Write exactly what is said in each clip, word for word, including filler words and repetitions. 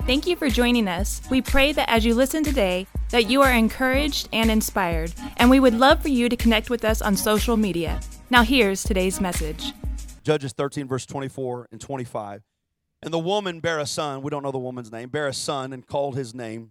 Thank you for joining us. We pray that as you listen today, that you are encouraged and inspired, and we would love for you to connect with us on social media. Now here's today's message. Judges thirteen, verse twenty-four and twenty-five. And the woman bare a son, we don't know the woman's name, bare a son and called his name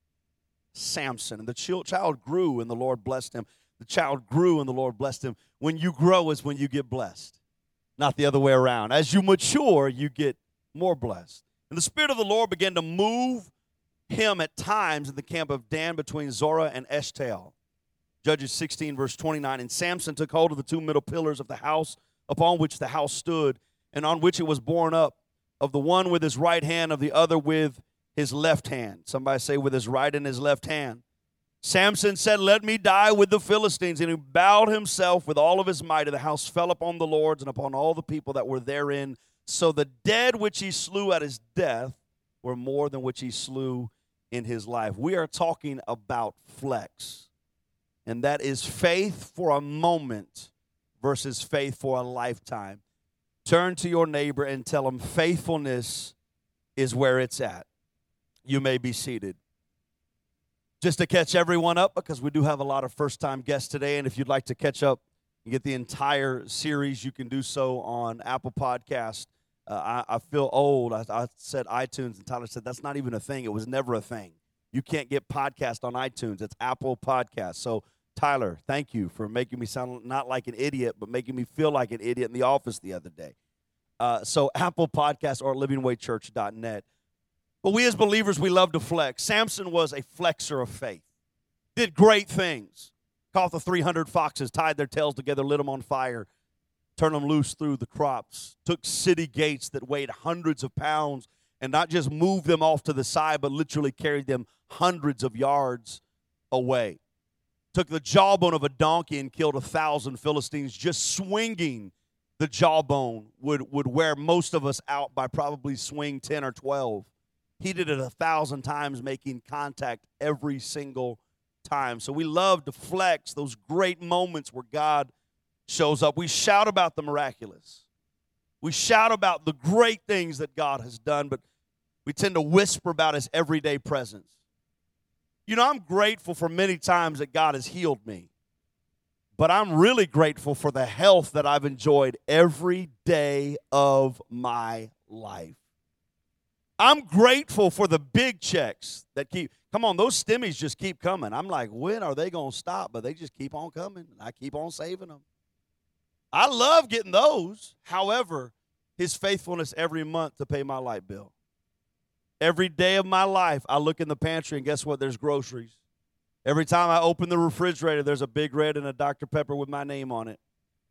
Samson. And the child grew and the Lord blessed him. The child grew and the Lord blessed him. When you grow is when you get blessed, not the other way around. As you mature, you get more blessed. And the Spirit of the Lord began to move him at times in the camp of Dan between Zorah and Eshtaol. Judges sixteen, verse twenty-nine. And Samson took hold of the two middle pillars of the house upon which the house stood, and on which it was borne up, of the one with his right hand, of the other with his left hand. Somebody say with his right and his left hand. Samson said, let me die with the Philistines. And he bowed himself with all of his might, and the house fell upon the lords and upon all the people that were therein. So the dead which he slew at his death were more than which he slew in his life. We are talking about flex, and that is faith for a moment versus faith for a lifetime. Turn to your neighbor and tell him faithfulness is where it's at. You may be seated. Just to catch everyone up, because we do have a lot of first-time guests today, and if you'd like to catch up and get the entire series, you can do so on Apple Podcast. Uh, I, I feel old. I, I said iTunes, and Tyler said that's not even a thing. It was never a thing. You can't get podcast on iTunes. It's Apple Podcast. So, Tyler, thank you for making me sound not like an idiot, but making me feel like an idiot in the office the other day. Uh, so, Apple Podcast or living way church dot net. But we as believers, we love to flex. Samson was a flexer of faith. Did great things. Caught the three hundred foxes, tied their tails together, lit them on fire, turned them loose through the crops, took city gates that weighed hundreds of pounds, and not just moved them off to the side, but literally carried them hundreds of yards away. Took the jawbone of a donkey and killed a thousand Philistines. Just swinging the jawbone would, would wear most of us out by probably swing ten or twelve. He did it a thousand times, making contact every single time. So we love to flex those great moments where God shows up. We shout about the miraculous. We shout about the great things that God has done, but we tend to whisper about his everyday presence. You know, I'm grateful for many times that God has healed me, but I'm really grateful for the health that I've enjoyed every day of my life. I'm grateful for the big checks that keep, come on, those stimmies just keep coming. I'm like, when are they going to stop? But they just keep on coming, and I keep on saving them. I love getting those. However, his faithfulness every month to pay my light bill. Every day of my life, I look in the pantry, and guess what? There's groceries. Every time I open the refrigerator, there's a Big Red and a Doctor Pepper with my name on it.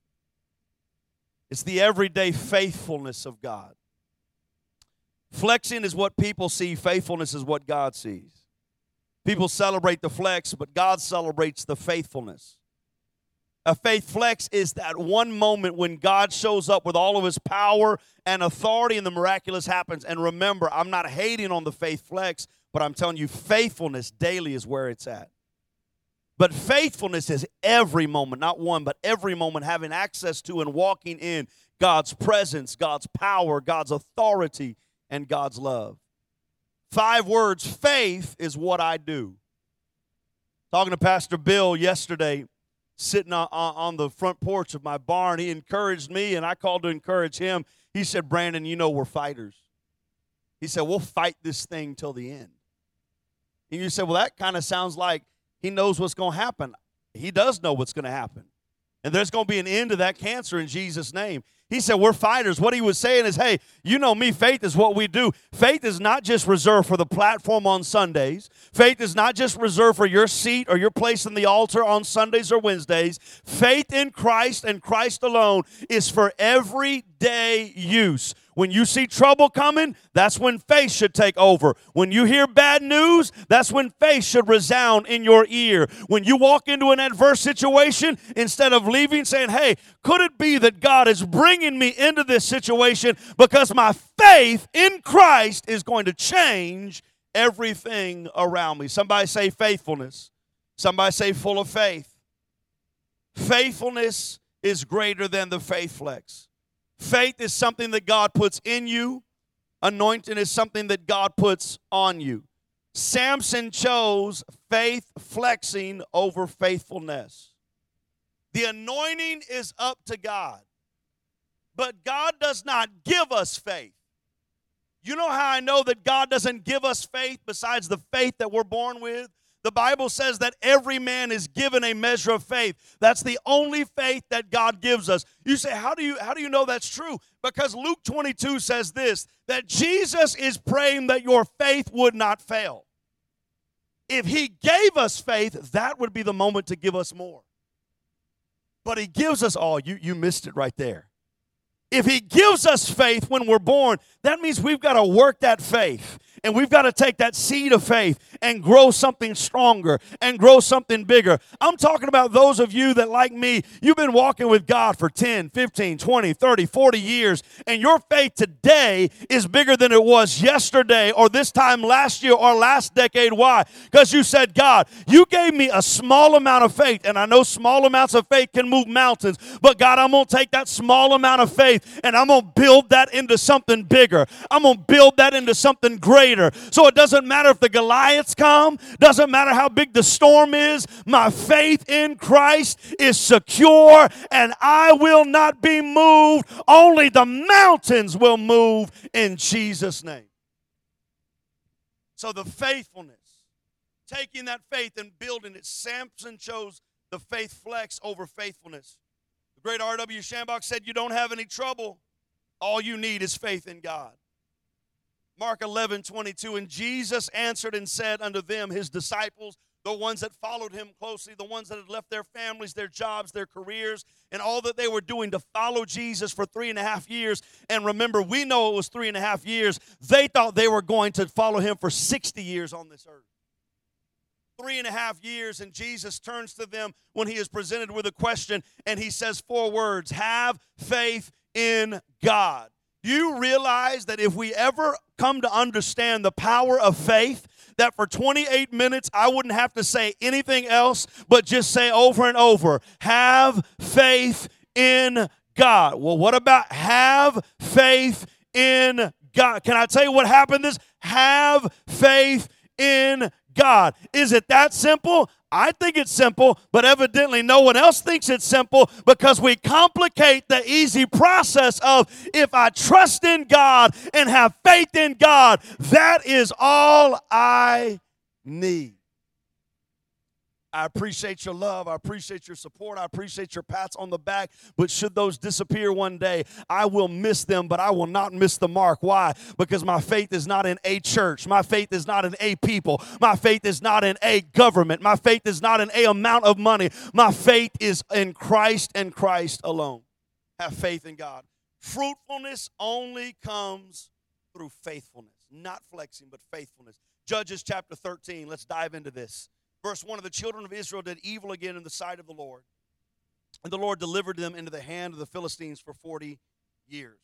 It's the everyday faithfulness of God. Flexing is what people see. Faithfulness is what God sees. People celebrate the flex, but God celebrates the faithfulness. A faith flex is that one moment when God shows up with all of his power and authority and the miraculous happens. And remember, I'm not hating on the faith flex, but I'm telling you, faithfulness daily is where it's at. But faithfulness is every moment, not one, but every moment having access to and walking in God's presence, God's power, God's authority, and God's love. Five words, faith is what I do. Talking to Pastor Bill yesterday, sitting on, on the front porch of my barn, he encouraged me, and I called to encourage him. He said, Brandon, you know we're fighters. He said, we'll fight this thing till the end. And you said, well, that kind of sounds like he knows what's going to happen. He does know what's going to happen. And there's going to be an end to that cancer in Jesus' name. He said, we're fighters. What he was saying is, hey, you know me, faith is what we do. Faith is not just reserved for the platform on Sundays. Faith is not just reserved for your seat or your place in the altar on Sundays or Wednesdays. Faith in Christ and Christ alone is for everyday use. When you see trouble coming, that's when faith should take over. When you hear bad news, that's when faith should resound in your ear. When you walk into an adverse situation, instead of leaving saying, hey, could it be that God is bringing me into this situation because my faith in Christ is going to change everything around me? Somebody say faithfulness. Somebody say full of faith. Faithfulness is greater than the faith flex. Faith is something that God puts in you Anointing is something that God puts on you. Samson chose faith flexing over faithfulness. The anointing is up to God, but God does not give us faith. You know how I know that God doesn't give us faith besides the faith that we're born with? The Bible says that every man is given a measure of faith. That's the only faith that God gives us. You say, how do you, how do you know that's true? Because Luke twenty-two says this, that Jesus is praying that your faith would not fail. If he gave us faith, that would be the moment to give us more. But he gives us all. You, you missed it right there. If he gives us faith when we're born, that means we've got to work that faith. And we've got to take that seed of faith and grow something stronger and grow something bigger. I'm talking about those of you that, like me, you've been walking with God for ten, fifteen, twenty, thirty, forty years, and your faith today is bigger than it was yesterday or this time last year or last decade. Why? Because you said, God, you gave me a small amount of faith, and I know small amounts of faith can move mountains, but God, I'm going to take that small amount of faith and I'm going to build that into something bigger. I'm going to build that into something greater. So it doesn't matter if the Goliaths come, doesn't matter how big the storm is, my faith in Christ is secure and I will not be moved. Only the mountains will move in Jesus' name. So the faithfulness, taking that faith and building it, Samson chose the faith flex over faithfulness. The great R W Shambach said, you don't have any trouble. All you need is faith in God. Mark eleven twenty-two, and Jesus answered and said unto them, his disciples, the ones that followed him closely, the ones that had left their families, their jobs, their careers, and all that they were doing to follow Jesus for three and a half years. And remember, we know it was three and a half years. They thought they were going to follow him for sixty years on this earth. Three and a half years, and Jesus turns to them when he is presented with a question, and he says four words, have faith in God. Do you realize that if we ever come to understand the power of faith, that for twenty-eight minutes I wouldn't have to say anything else but just say over and over, have faith in God. Well, what about have faith in God? Can I tell you what happened is have faith in God. Is it that simple? I think it's simple, but evidently no one else thinks it's simple because we complicate the easy process of if I trust in God and have faith in God, that is all I need. I appreciate your love. I appreciate your support. I appreciate your pats on the back. But should those disappear one day, I will miss them, but I will not miss the mark. Why? Because my faith is not in a church. My faith is not in a people. My faith is not in a government. My faith is not in a amount of money. My faith is in Christ and Christ alone. Have faith in God. Fruitfulness only comes through faithfulness. Not flexing, but faithfulness. Judges chapter thirteen. Let's dive into this. Verse one, of the children of Israel did evil again in the sight of the Lord. And the Lord delivered them into the hand of the Philistines for forty years.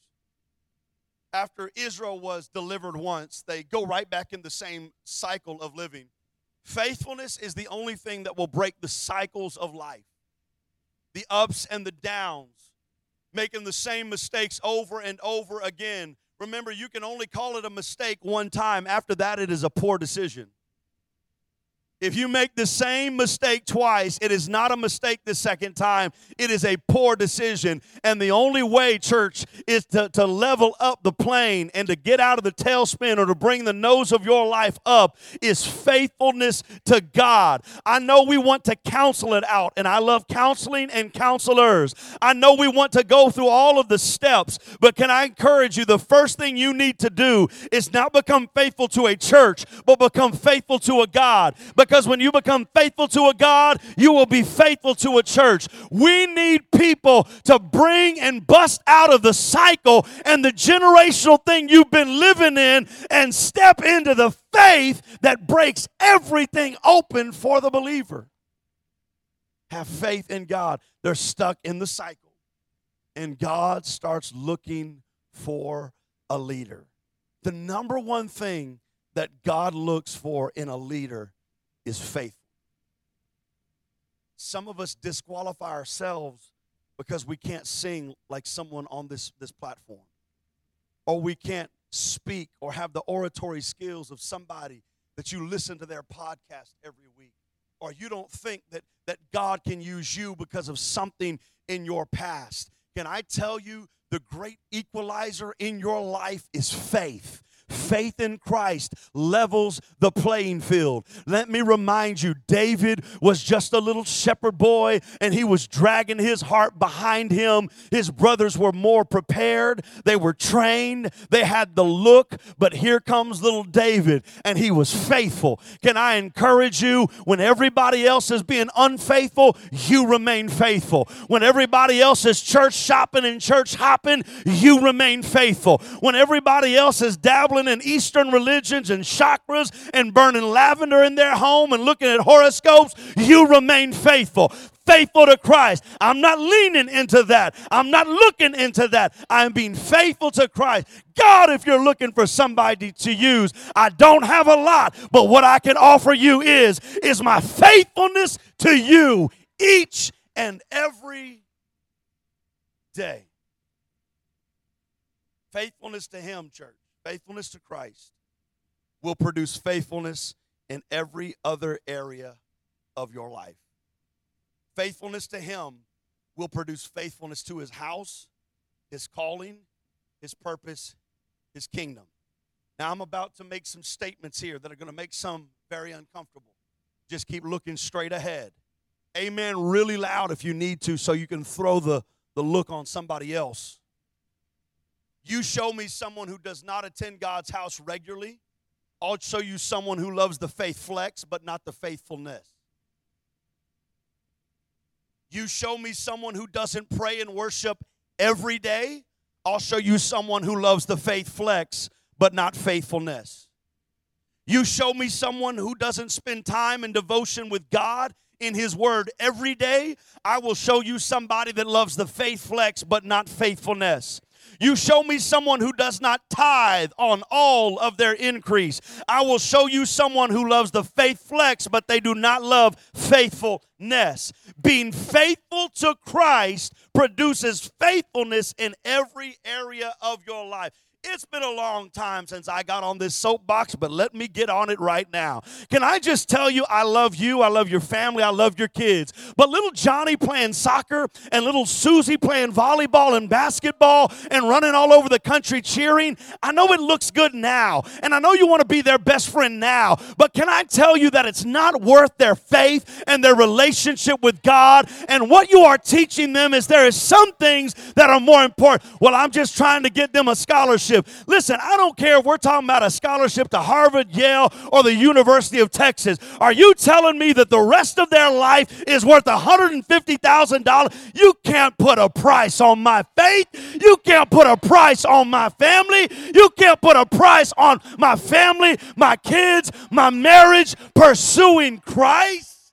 After Israel was delivered once, they go right back in the same cycle of living. Faithfulness is the only thing that will break the cycles of life. The ups and the downs, making the same mistakes over and over again. Remember, you can only call it a mistake one time. After that, it is a poor decision. If you make the same mistake twice, it is not a mistake the second time. It is a poor decision. And the only way, church, is to, to level up the plane and to get out of the tailspin or to bring the nose of your life up is faithfulness to God. I know we want to counsel it out, and I love counseling and counselors. I know we want to go through all of the steps, but can I encourage you, the first thing you need to do is not become faithful to a church, but become faithful to a God. Because Because when you become faithful to a God, you will be faithful to a church. We need people to bring and bust out of the cycle and the generational thing you've been living in and step into the faith that breaks everything open for the believer. Have faith in God. They're stuck in the cycle. And God starts looking for a leader. The number one thing that God looks for in a leader is faithful. Some of us disqualify ourselves because we can't sing like someone on this, this platform. Or we can't speak or have the oratory skills of somebody that you listen to their podcast every week, or you don't think that, that God can use you because of something in your past. Can I tell you, the great equalizer in your life is faith. Faith in Christ levels the playing field. Let me remind you, David was just a little shepherd boy, and he was dragging his heart behind him. His brothers were more prepared. They were trained. They had the look. But here comes little David, and he was faithful. Can I encourage you, when everybody else is being unfaithful, you remain faithful. When everybody else is church shopping and church hopping, you remain faithful. When everybody else is dabbling in Eastern religions and chakras and burning lavender in their home and looking at horoscopes, you remain faithful. Faithful to Christ. I'm not leaning into that. I'm not looking into that. I'm being faithful to Christ. God, if you're looking for somebody to use, I don't have a lot, but what I can offer you is, is my faithfulness to you each and every day. Faithfulness to Him, church. Faithfulness to Christ will produce faithfulness in every other area of your life. Faithfulness to Him will produce faithfulness to His house, His calling, His purpose, His kingdom. Now, I'm about to make some statements here that are going to make some very uncomfortable. Just keep looking straight ahead. Amen really loud if you need to, so you can throw the, the look on somebody else. You show me someone who does not attend God's house regularly, I'll show you someone who loves the faith flex, but not the faithfulness. You show me someone who doesn't pray and worship every day, I'll show you someone who loves the faith flex, but not faithfulness. You show me someone who doesn't spend time in devotion with God in His Word every day, I will show you somebody that loves the faith flex, but not faithfulness. You show me someone who does not tithe on all of their increase, I will show you someone who loves the faith flex, but they do not love faithfulness. Being faithful to Christ produces faithfulness in every area of your life. It's been a long time since I got on this soapbox, but let me get on it right now. Can I just tell you, I love you, I love your family, I love your kids. But little Johnny playing soccer and little Susie playing volleyball and basketball and running all over the country cheering, I know it looks good now, and I know you want to be their best friend now, but can I tell you that it's not worth their faith and their relationship with God? And what you are teaching them is there is some things that are more important. Well, I'm just trying to get them a scholarship. Listen, I don't care if we're talking about a scholarship to Harvard, Yale, or the University of Texas. Are you telling me that the rest of their life is worth one hundred fifty thousand dollars? You can't put a price on my faith. You can't put a price on my family. You can't put a price on my family, my kids, my marriage, pursuing Christ.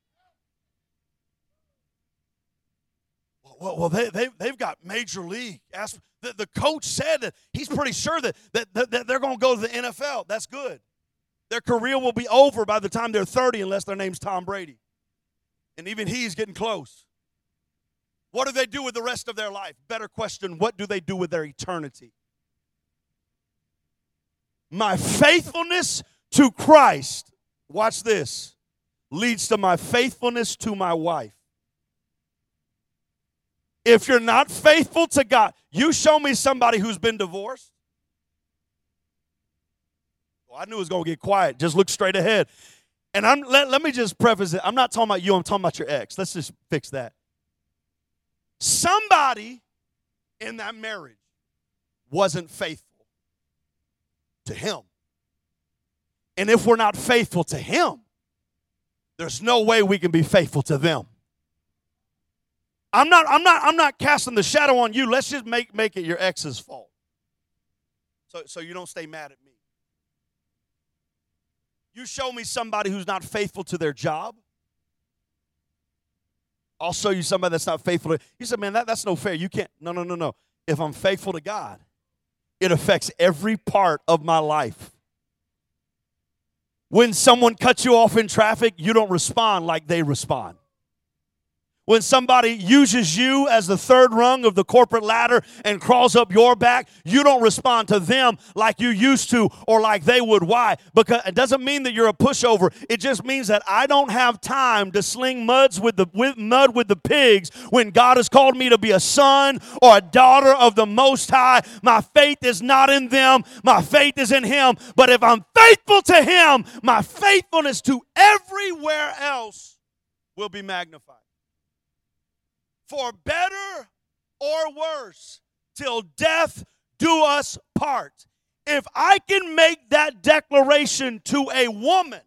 Well, well they, they, they've got major league. Ask, the, the coach said that he's pretty sure that, that, that, that they're going to go to the N F L. That's good. Their career will be over by the time they're thirty unless their name's Tom Brady. And even he's getting close. What do they do with the rest of their life? Better question, what do they do with their eternity? My faithfulness to Christ, watch this, leads to my faithfulness to my wife. If you're not faithful to God, you show me somebody who's been divorced. Well, I knew it was going to get quiet. Just look straight ahead. And I'm let, let me just preface it. I'm not talking about you. I'm talking about your ex. Let's just fix that. Somebody in that marriage wasn't faithful to him. And if we're not faithful to him, there's no way we can be faithful to them. I'm not, I'm not, I'm not casting the shadow on you. Let's just make, make it your ex's fault. So, so you don't stay mad at me. You show me somebody who's not faithful to their job, I'll show you somebody that's not faithful to. You said, man, that, that's no fair. You can't. No, no, no, no. If I'm faithful to God, it affects every part of my life. When someone cuts you off in traffic, you don't respond like they respond. When somebody uses you as the third rung of the corporate ladder and crawls up your back, you don't respond to them like you used to or like they would. Why? Because it doesn't mean that you're a pushover. It just means that I don't have time to sling muds with the with mud with the pigs when God has called me to be a son or a daughter of the Most High. My faith is not in them. My faith is in Him. But if I'm faithful to Him, my faithfulness to everywhere else will be magnified. For better or worse, till death do us part. If I can make that declaration to a woman,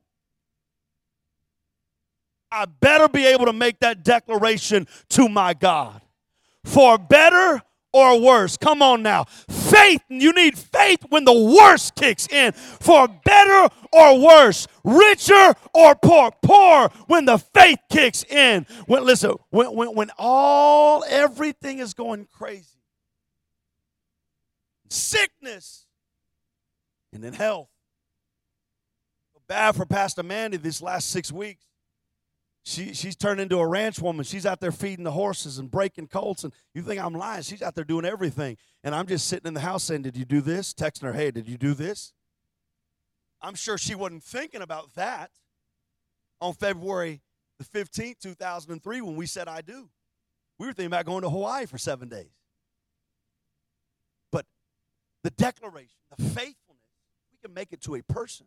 I better be able to make that declaration to my God. For better or worse. Come on now. Faith, you need faith when the worst kicks in. For better or worse, richer or poor. Poor when the faith kicks in. When listen, when when, when all everything is going crazy. Sickness and then health. Bad for Pastor Mandy these last six weeks. She, she's turned into a ranch woman. She's out there feeding the horses and breaking colts. And you think I'm lying. She's out there doing everything. And I'm just sitting in the house saying, did you do this? Texting her, hey, did you do this? I'm sure she wasn't thinking about that on February the fifteenth, two thousand three, when we said I do. We were thinking about going to Hawaii for seven days. But the declaration, the faithfulness, we can make it to a person.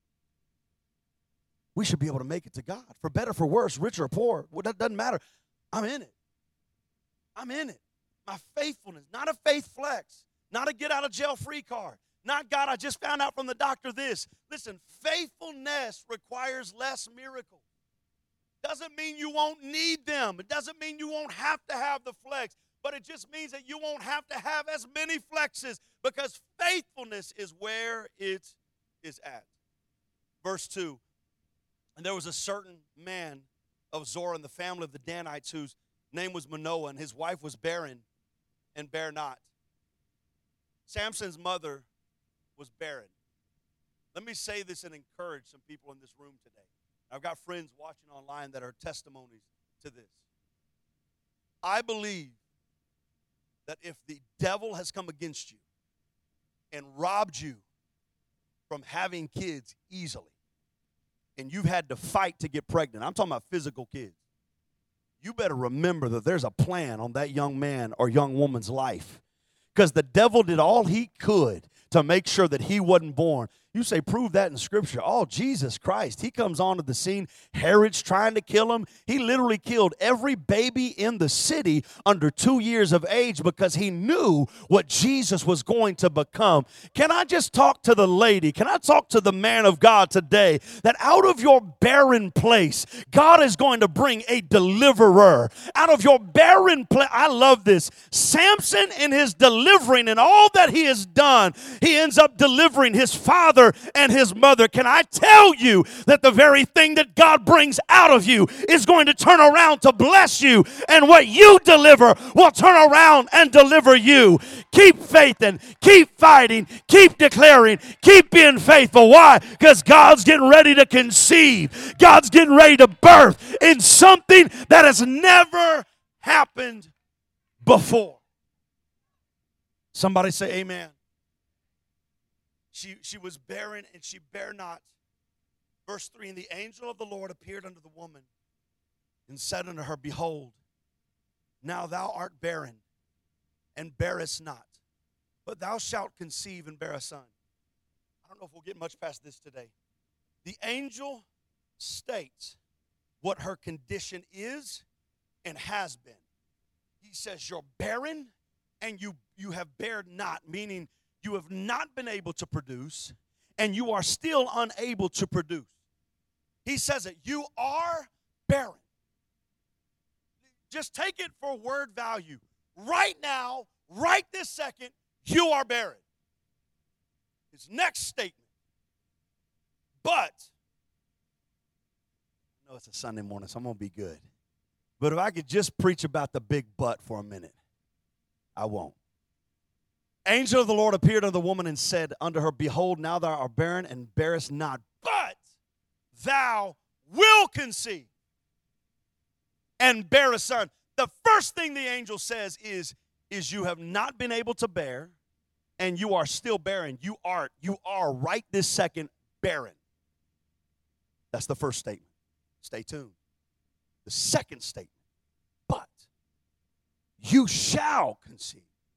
We should be able to make it to God. For better, for worse, rich or poor, well, that doesn't matter. I'm in it. I'm in it. My faithfulness, not a faith flex, not a get out of jail free card, not God, I just found out from the doctor this. Listen, faithfulness requires less miracles. Doesn't mean you won't need them. It doesn't mean you won't have to have the flex, but it just means that you won't have to have as many flexes because faithfulness is where it is at. Verse two. And there was a certain man of Zorah in the family of the Danites whose name was Manoah, and his wife was barren and bare not. Samson's mother was barren. Let me say this and encourage some people in this room today. I've got friends watching online that are testimonies to this. I believe that if the devil has come against you and robbed you from having kids easily, and you've had to fight to get pregnant, I'm talking about physical kids, you better remember that there's a plan on that young man or young woman's life. Because the devil did all he could to make sure that he wasn't born. You say, prove that in Scripture. Oh, Jesus Christ. He comes onto the scene. Herod's trying to kill him. He literally killed every baby in the city under two years of age because he knew what Jesus was going to become. Can I just talk to the lady? Can I talk to the man of God today that out of your barren place, God is going to bring a deliverer. Out of your barren place, I love this. Samson in his delivering and all that he has done, he ends up delivering his father and his mother. Can I tell you that the very thing that God brings out of you is going to turn around to bless you, and what you deliver will turn around and deliver you. Keep faithing, keep fighting, keep declaring, keep being faithful. Why? Because God's getting ready to conceive. God's getting ready to birth in something that has never happened before. Somebody say amen. She, she was barren, and she bare not. Verse three, and the angel of the Lord appeared unto the woman and said unto her, behold, now thou art barren, and bearest not, but thou shalt conceive and bear a son. I don't know if we'll get much past this today. The angel states what her condition is and has been. He says, you're barren, and you, you have bared not, meaning you have not been able to produce, and you are still unable to produce. He says it. You are barren. Just take it for word value. Right now, right this second, you are barren. His next statement. But, I know it's a Sunday morning, so I'm going to be good. But if I could just preach about the big but for a minute, I won't. Angel of the Lord appeared unto the woman and said unto her, behold, now thou art barren and bearest not, but thou wilt conceive and bear a son. The first thing the angel says is, is you have not been able to bear, and you are still barren. You are, you are right this second barren. That's the first statement. Stay tuned. The second statement, but you shall conceive,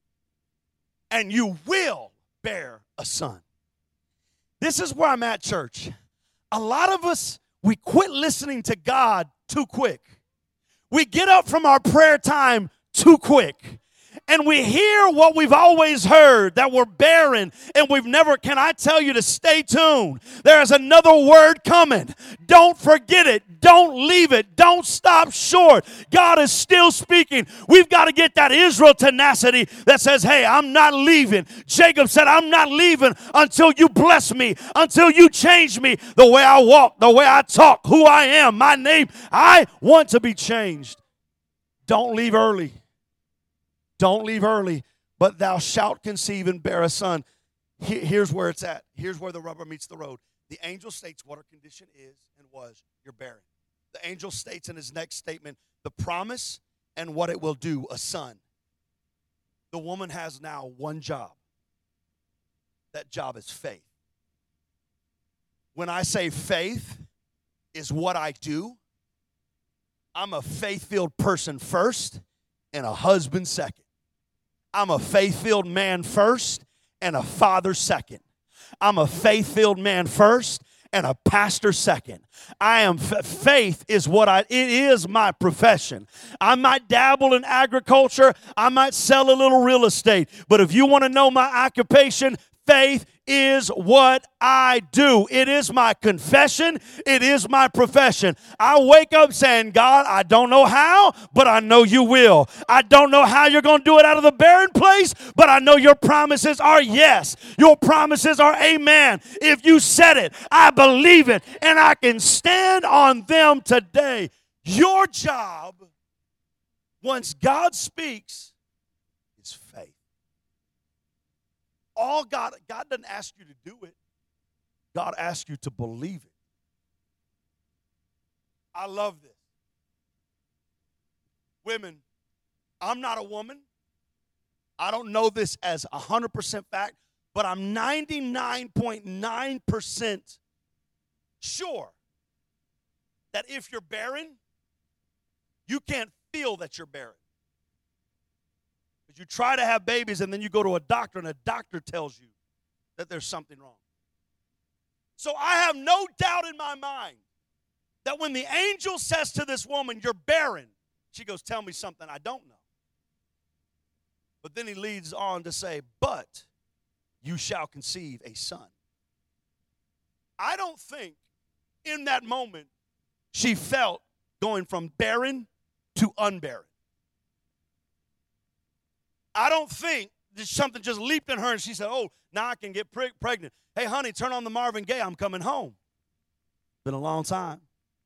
and you will bear a son. This is where I'm at, church. A lot of us, we quit listening to God too quick. We get up from our prayer time too quick. And we hear what we've always heard, that we're barren and we've never, can I tell you to stay tuned? There is another word coming. Don't forget it. Don't leave it. Don't stop short. God is still speaking. We've got to get that Israel tenacity that says, hey, I'm not leaving. Jacob said, I'm not leaving until you bless me, until you change me, the way I walk, the way I talk, who I am, my name. I want to be changed. Don't leave early. Don't leave early, but thou shalt conceive and bear a son. Here's where it's at. Here's where the rubber meets the road. The angel states what her condition is and was. You're barren. The angel states in his next statement the promise and what it will do, a son. The woman has now one job. That job is faith. When I say faith is what I do, I'm a faith-filled person first and a husband second. I'm a faith-filled man first and a father second. I'm a faith-filled man first and a pastor second. I am, faith is what I, it is my profession. I might dabble in agriculture. I might sell a little real estate. But if you want to know my occupation, faith is what I do. It is my confession. It is my profession. I wake up saying, God, I don't know how, but I know you will. I don't know how you're going to do it out of the barren place, but I know your promises are yes. Your promises are amen. If you said it, I believe it, and I can stand on them today. Your job, once God speaks, is faith. All God, God doesn't ask you to do it. God asks you to believe it. I love this. Women, I'm not a woman. I don't know this as one hundred percent fact, but I'm ninety-nine point nine percent sure that if you're barren, you can't feel that you're barren. You try to have babies and then you go to a doctor and a doctor tells you that there's something wrong. So I have no doubt in my mind that when the angel says to this woman, you're barren, she goes, tell me something I don't know. But then he leads on to say, but you shall conceive a son. I don't think in that moment she felt going from barren to unbarren. I don't think that something just leaped in her and she said, oh, now I can get pre- pregnant. Hey, honey, turn on the Marvin Gaye. I'm coming home. Been a long time.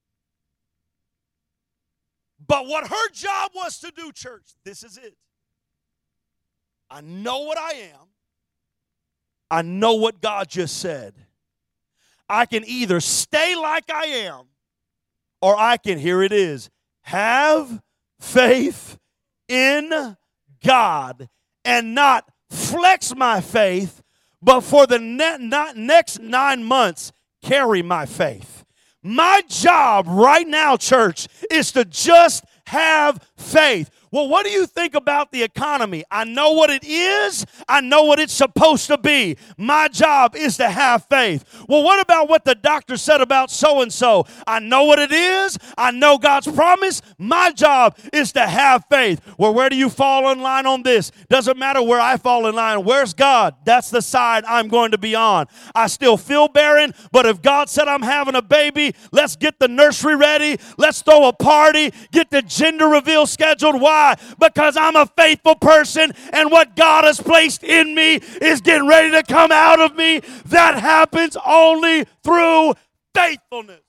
But what her job was to do, church, this is it. I know what I am. I know what God just said. I can either stay like I am or I can, here it is, have faith in God and not flex my faith, but for the ne- not next nine months, carry my faith. My job right now, church, is to just have faith. Well, what do you think about the economy? I know what it is. I know what it's supposed to be. My job is to have faith. Well, what about what the doctor said about so-and-so? I know what it is. I know God's promise. My job is to have faith. Well, where do you fall in line on this? Doesn't matter where I fall in line. Where's God? That's the side I'm going to be on. I still feel barren, but if God said I'm having a baby, let's get the nursery ready. Let's throw a party. Get the gender reveal scheduled. Why? Because I'm a faithful person and what God has placed in me is getting ready to come out of me. That happens only through faithfulness.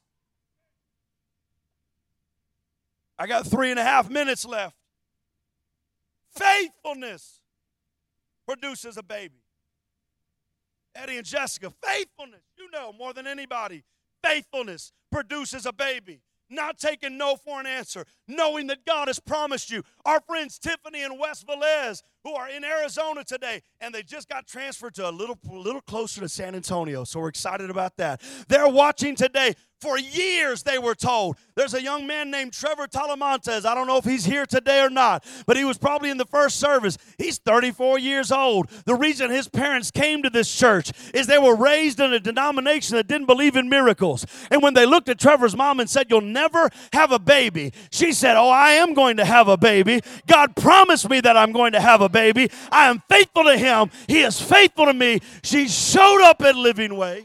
I got three and a half minutes left. Faithfulness produces a baby. Eddie and Jessica, faithfulness, you know more than anybody, faithfulness produces a baby. not taking no for an answer, knowing that God has promised you. Our friends Tiffany and Wes Velez, who are in Arizona today, and they just got transferred to a little, little closer to San Antonio, so we're excited about that. They're watching today. For years, they were told. There's a young man named Trevor Talamontes. I don't know if he's here today or not, but he was probably in the first service. He's thirty-four years old. The reason his parents came to this church is they were raised in a denomination that didn't believe in miracles. And when they looked at Trevor's mom and said, "You'll never have a baby," she said, "Oh, I am going to have a baby. God promised me that I'm going to have a baby. I am faithful to him. He is faithful to me." She showed up at Living Way.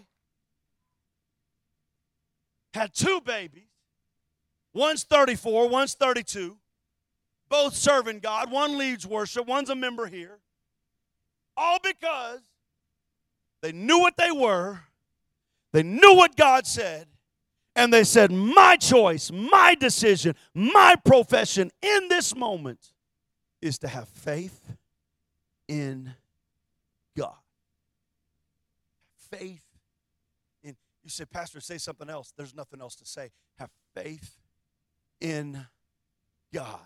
Had two babies. One's thirty-four, one's thirty-two. Both serving God. One leads worship, one's a member here. All because they knew what they were. They knew what God said. And they said, my choice, my decision, my profession in this moment is to have faith in God. Faith. You say, "Pastor, say something else." There's nothing else to say. Have faith in God.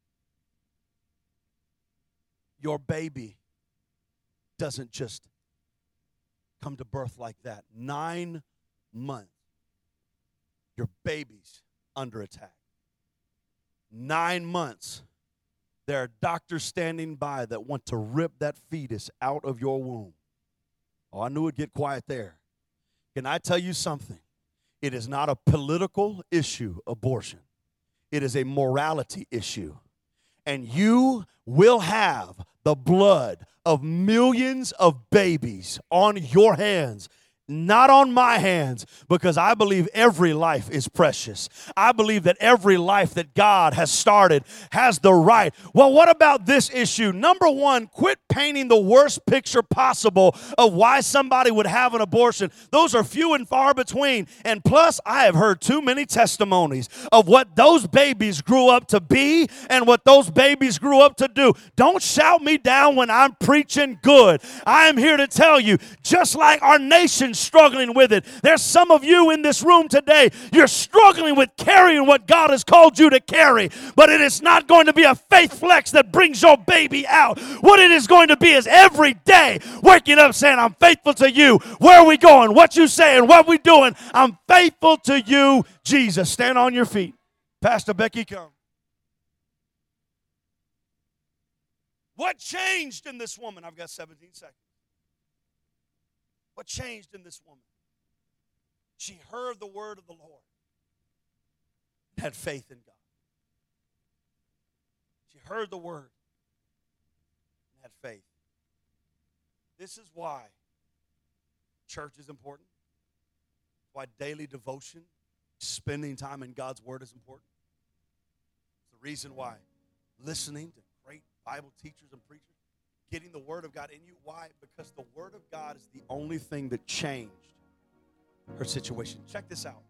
Your baby doesn't just come to birth like that. Nine months, your baby's under attack. Nine months, there are doctors standing by that want to rip that fetus out of your womb. Oh, I knew it'd get quiet there. Can I tell you something? It is not a political issue, abortion. It is a morality issue. And you will have the blood of millions of babies on your hands, not on my hands, because I believe every life is precious. I believe that every life that God has started has the right. Well, what about this issue? Number one, quit painting the worst picture possible of why somebody would have an abortion. Those are few and far between. And plus, I have heard too many testimonies of what those babies grew up to be and what those babies grew up to do. Don't shout me down when I'm preaching good. I am here to tell you, just like our nation's struggling with it, there's some of you in this room today, you're struggling with carrying what God has called you to carry, but it is not going to be a faith flex that brings your baby out. What it is going to be is every day waking up saying, "I'm faithful to you. Where are we going? What you saying? What we doing? I'm faithful to you, Jesus." Stand on your feet. Pastor Becky, come. What changed in this woman? I've got seventeen seconds. What changed in this woman? She heard the word of the Lord, had faith in God. She heard the word and had faith. This is why church is important, why daily devotion, spending time in God's word is important. It's the reason why listening to great Bible teachers and preachers, getting the word of God in you. Why? Because the word of God is the only thing that changed her situation. Check this out.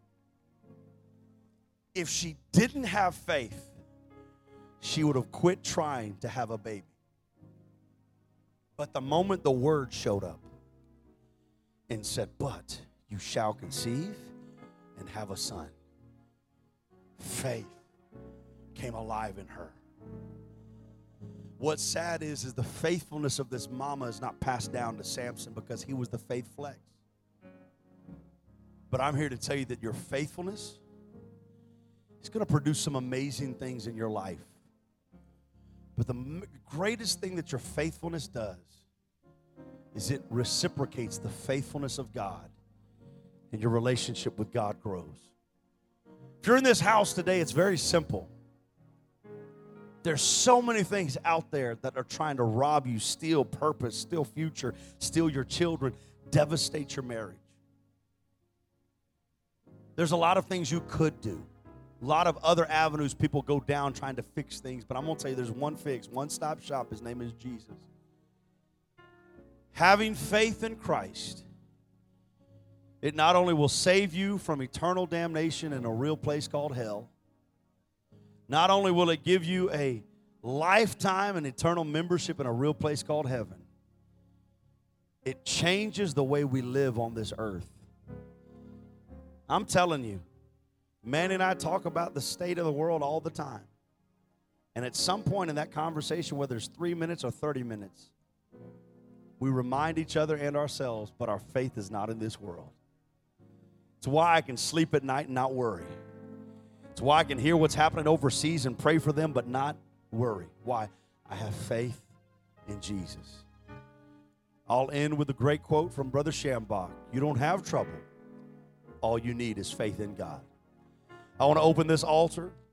If she didn't have faith, she would have quit trying to have a baby. But the moment the word showed up and said, "But you shall conceive and have a son," faith came alive in her. What's sad is, is the faithfulness of this mama is not passed down to Samson because he was the faith flex. But I'm here to tell you that your faithfulness is going to produce some amazing things in your life. But the m- greatest thing that your faithfulness does is it reciprocates the faithfulness of God, and your relationship with God grows. If you're in this house today, it's very simple. There's so many things out there that are trying to rob you, steal purpose, steal future, steal your children, devastate your marriage. There's a lot of things you could do. A lot of other avenues people go down trying to fix things, but I'm going to tell you there's one fix, one-stop shop. His name is Jesus. Having faith in Christ, it not only will save you from eternal damnation in a real place called hell, not only will it give you a lifetime and eternal membership in a real place called heaven, it changes the way we live on this earth. I'm telling you, Manny and I talk about the state of the world all the time. And at some point in that conversation, whether it's three minutes or thirty minutes, we remind each other and ourselves, but our faith is not in this world. It's why I can sleep at night and not worry. It's why I can hear what's happening overseas and pray for them, but not worry. Why? I have faith in Jesus. I'll end with a great quote from Brother Schambach. You don't have trouble. All you need is faith in God. I want to open this altar.